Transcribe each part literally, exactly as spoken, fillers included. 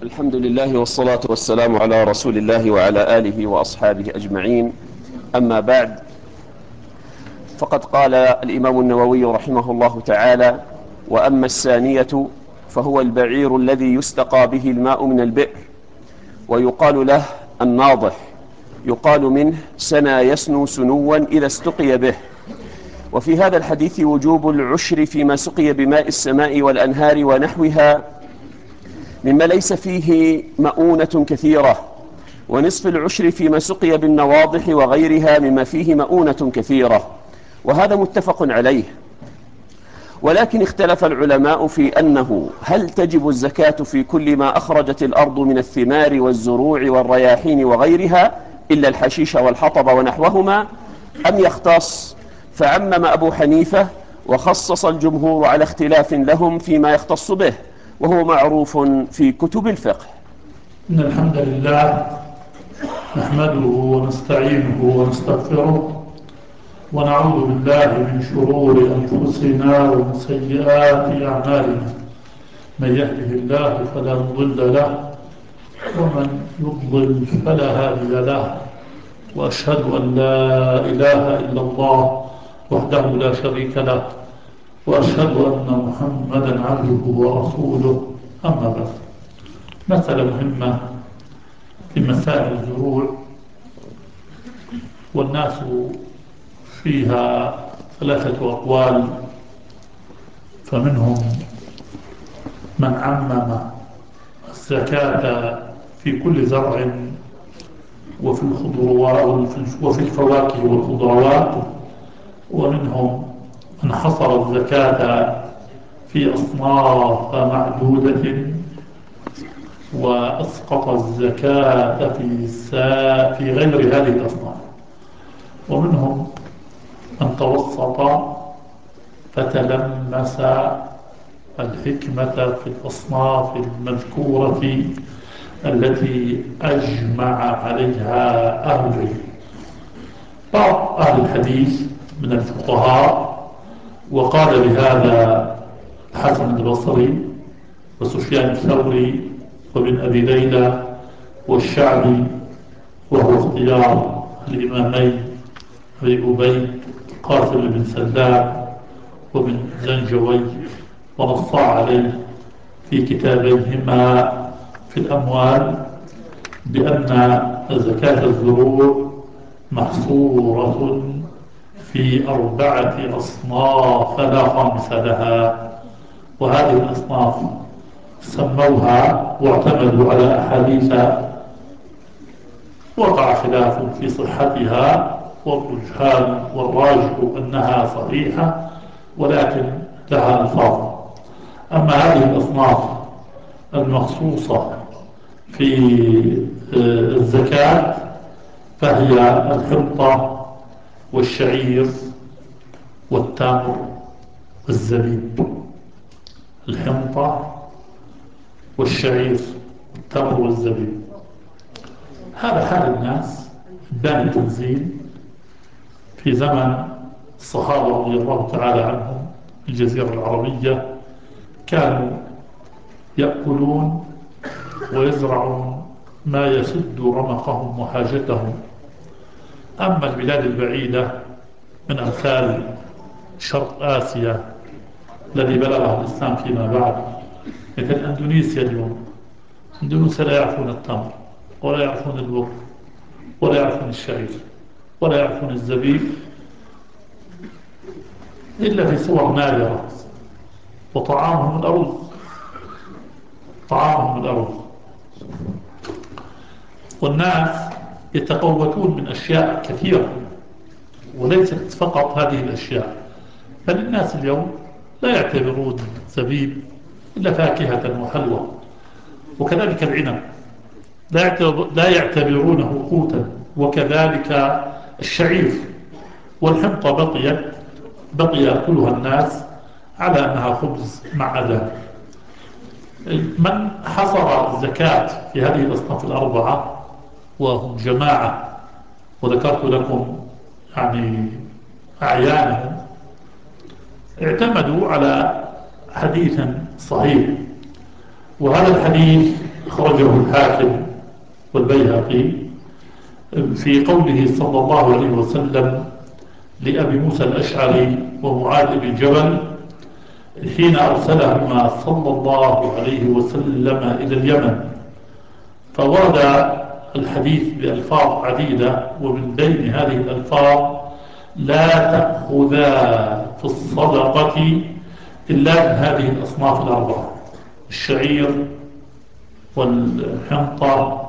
الحمد لله والصلاة والسلام على رسول الله وعلى آله وأصحابه أجمعين. أما بعد، فقد قال الإمام النووي رحمه الله تعالى: وأما السانية فهو البعير الذي يستقى به الماء من البئر، ويقال له الناضح، يقال منه سنى يسنو سنوا إذا استقي به. وفي هذا الحديث وجوب العشر فيما سقي بماء السماء والأنهار ونحوها مما ليس فيه مؤونة كثيرة، ونصف العشر فيما سقي بالنواضح وغيرها مما فيه مؤونة كثيرة، وهذا متفق عليه. ولكن اختلف العلماء في أنه هل تجب الزكاة في كل ما أخرجت الأرض من الثمار والزروع والرياحين وغيرها إلا الحشيش والحطب ونحوهما، أم يختص؟ فعمم أبو حنيفة وخصص الجمهور على اختلاف لهم فيما يختص به، وهو معروف في كتب الفقه. إن الحمد لله نحمده ونستعينه ونستغفره ونعوذ بالله من شرور أنفسنا ومن سيئات أعمالنا. من يهده الله فلا مضل له ومن يضلل فلا هادي له، وأشهد أن لا إله إلا الله وحده لا شريك له، وأشهد أن محمدا عبده ورسوله. أما بعد، مسألة مهمة في مسائل الزروع، والناس فيها ثلاثة أقوال. فمنهم من عمم الزكاة في كل زرع وفي الخضروات وفي الفواكه والخضروات، ومنهم من حصر الزكاة في أصناف معدودة وأسقط الزكاة في في غير هذه الأصناف، ومنهم من توسط فتلمس الحكمة في الأصناف المذكورة التي أجمع عليها أهل العلم. بعض أهل الحديث من الفقهاء وقال بهذا الحسن البصري وسفيان الثوري وابن أبي ليلى والشعبي، وهو اختيار الإمامين أبي أبي قاسم بن سلام وابن زنجوي، ونص عليه في كتابيهما في الأموال بأن زكاة الزروع محصورة في أربعة أصناف لا خامس لها. وهذه الأصناف سموها واعتمدوا على أحاديث وقع خلاف في صحتها، والرجحان والراجح أنها صحيحة ولكن لها ألفاظ. أما هذه الأصناف المخصوصة في الزكاة فهي الحنطة والشعير والتمر والزبيب. الحنطة والشعير والتمر والزبيب، هذا حال الناس بان التنزيل في زمن الصحابة رضي الله تعالى عنهم في الجزيرة العربية. كانوا يأكلون ويزرعون ما يسد رمقهم وحاجتهم. أما البلاد البعيدة من أمثال شرق آسيا الذي بلغها الإسلام فيما بعد، مثل أندونيسيا اليوم، أندونيسيا لا يعرفون التمر ولا يعرفون البر ولا يعرفون الشعير ولا يعرفون الزبيب إلا في صور نادرة. وطعامهم الأرز، طعامهم الأرز. والناس يتقوتون من أشياء كثيرة وليست فقط هذه الأشياء. فالناس اليوم لا يعتبرون زبيب إلا فاكهة وحلوى، وكذلك العنب لا يعتبرونه قوتا، وكذلك الشعير. والحنطة بقيت بقي يأكلها الناس على أنها خبز مع أذان. من حصر الزكاة في هذه الأصناف الأربعة وهم جماعة، وذكرت لكم يعني أعيانهم، اعتمدوا على حديث صحيح. وهذا الحديث أخرجه الحاكم والبيهقي في قوله صلى الله عليه وسلم لأبي موسى الأشعري ومعاذ بن جبل حين أرسلهما صلى الله عليه وسلم إلى اليمن، فورد الحديث بألفاظ عديدة، ومن بين هذه الألفاظ لا تأخذا في الصدقة إلا من هذه الأصناف الأربعة: الشعير والحنطة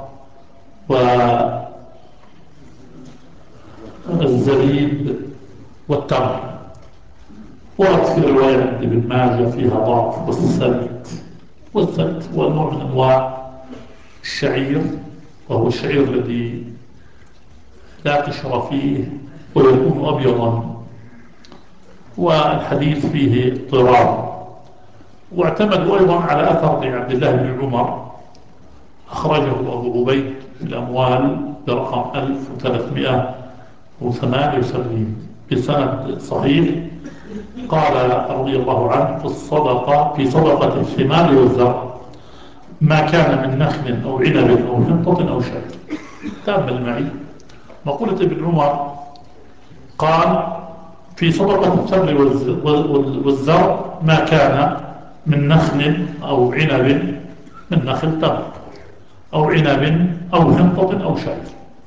والزبيب والتمر. ورد في رواية عند ابن ماجه فيها ضعف. والسلت، والسلت هو نوع من أنواع الشعير، وهو الشعير الذي لا قشر فيه ويكون أبيضا، والحديث فيه اضطراب. واعتمدوا أيضا على أثر لعبد الله بن عمر أخرجه أبو عبيد في الأموال برقم ألف وثلاثمائة وثمانية وسبعين بسند صحيح. قال رضي الله عنه: في الصدقة في صدقة الثمار والزرع ما كان من نخل أو عنب أو حنطة أو شعير. تأمل معي مقولة ابن عمر، قال: في صدقة التمر والزرع ما كان من نخل أو عنب، من نخل تمر أو عنب أو حنطة أو شعير.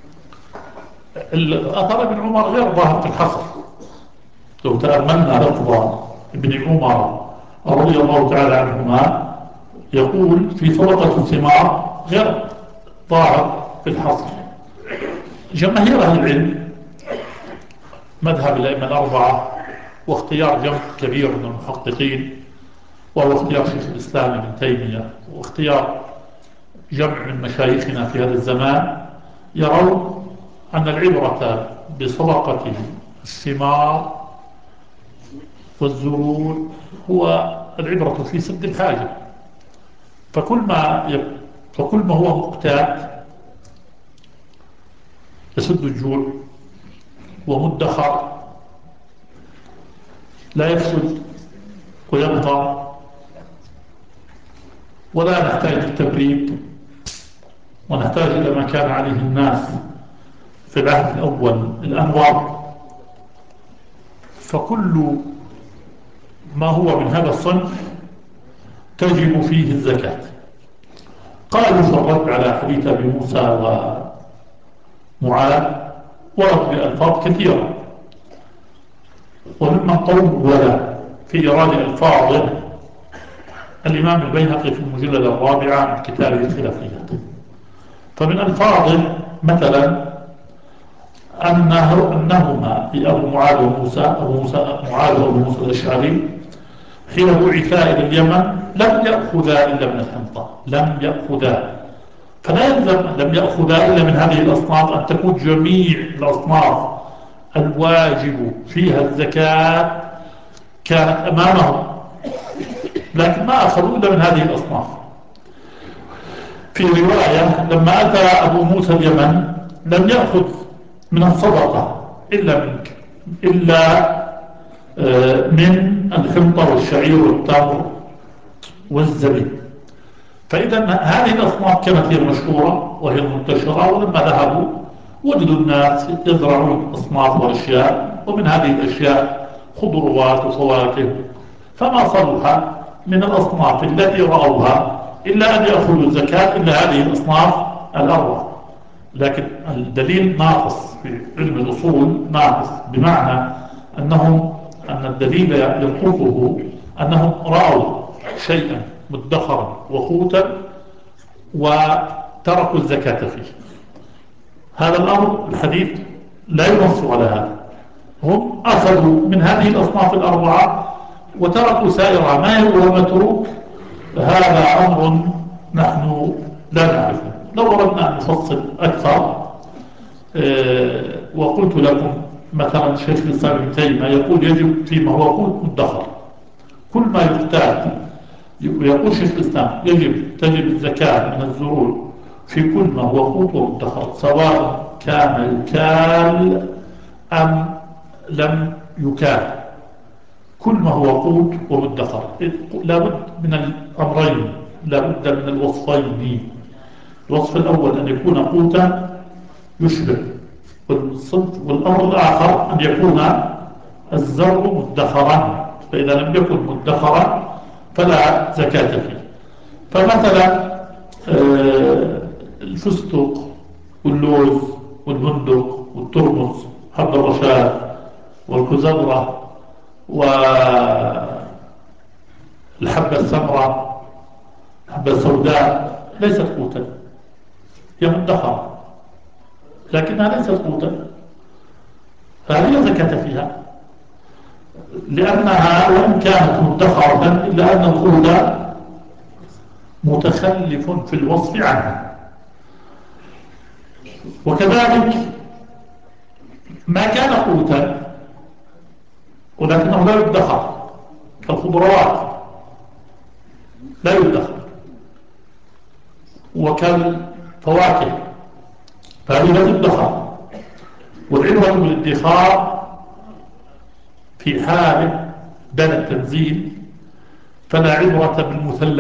أثر ابن عمر غير ظاهر في الحصر. لو تأملنا لفظ ابن عمر رضي الله تعالى عنهما يقول في صدقة الثمار غير ظاهر في الحصر. جماهير أهل العلم، مذهب الأئمة الأربعة واختيار جمع كبير من المحققين، وهو اختيار شيخ الإسلام ابن تيمية واختيار جمع من مشايخنا في هذا الزمان، يرون أن العبرة بصدقة الثمار والزروع هو العبرة في سد الحاجة. فكل ما يب... فكل ما هو مقتات يسد الجوع ومدخر لا يفسد ويبقى، ولا نحتاج للتبريد، ونحتاج إلى ما كان عليه الناس في العهد الأول الأنور. فكل ما هو من هذا الصنف تجب فيه الزكاة. قالوا في الرد على حديث أبي موسى ومعاذ ورد بألفاظ كثيرة، وممن طول في إيراد ألفاظه الإمام البيهقي في المجلد الرابع عن كتابه الخلافيات. فمن ألفاظه مثلا أنه أنهما في أبو معاذ وموسى أبو موسى معاذ وأبو موسى الأشعري حين بعثا إلى اليمن لم يأخذا إلا من الحنطة، لم يأخذا. فلا يلزم لم يأخذا إلا من هذه الأصناف أن تكون جميع الأصناف الواجب فيها الزكاة كانت أمامهم، لكن ما أخذوا إلا من هذه الأصناف. في رواية لما أتى أبو موسى اليمن لم يأخذ من الصدقة إلا من إلا من الحنطة والشعير والتمر والزبيب. فإذا هذه الأصناف كانت هي المشهورة وهي المنتشرة، ولما ذهبوا وجدوا الناس يزرعون أصناف وأشياء، ومن هذه الأشياء خضروات وفواكه، فما صلح من الأصناف التي رأوها إلا أن يأخذوا الزكاة إلا هذه الأصناف الأربعة. لكن الدليل ناقص في علم الأصول، ناقص بمعنى أنهم أن الدليل ينقصه أنهم رأوا شيئا مدخرا وقوتا وتركوا الزكاة فيه. هذا الأمر الحديث لا ينص على هذا. هم أخذوا من هذه الأصناف الأربعة وتركوا سائرها. ما هو متروك هذا أمر نحن لا نعرفه. لو أردنا أن نفصل أكثر أه وقلت لكم مثلا شيخ الإسلام ابن تيمية يقول يجب فيما هو قوت مدخر كل ما يقتات. يقول شيخ الإسلام يجب تجب الزكاة من الزروع في كل ما هو قوت ومدخر، سواء كان يكال أم لم يكال. كل ما هو قوت ومدخر لابد من الأمرين، لابد من الوصفين الوصف الأول أن يكون قوتا يشبع، والصدق والأمر الآخر أن يكون الزرع مدخرا، فإذا لم يكن مدخرا فلا زكاة فيه. فمثلا آه، الفستق واللوز والبندق والترمس، حب الرشاد والكزبرة والحبة السمراء، الحبة السوداء، ليست قوتا، هي مدخرة لكنها ليست قوتا، فهذه لا زكاة فيها، لأنها وإن كانت مدخرة إلا أن القوت متخلف في الوصف عنها. وكذلك ما كان قوتا ولكنه لا يدخر كالخضروات لا يدخر، وكالفواكه فهذه لا تدخر، والعبرة بالادخار في حال دون التنزيل، فلا عبرة بالمثلث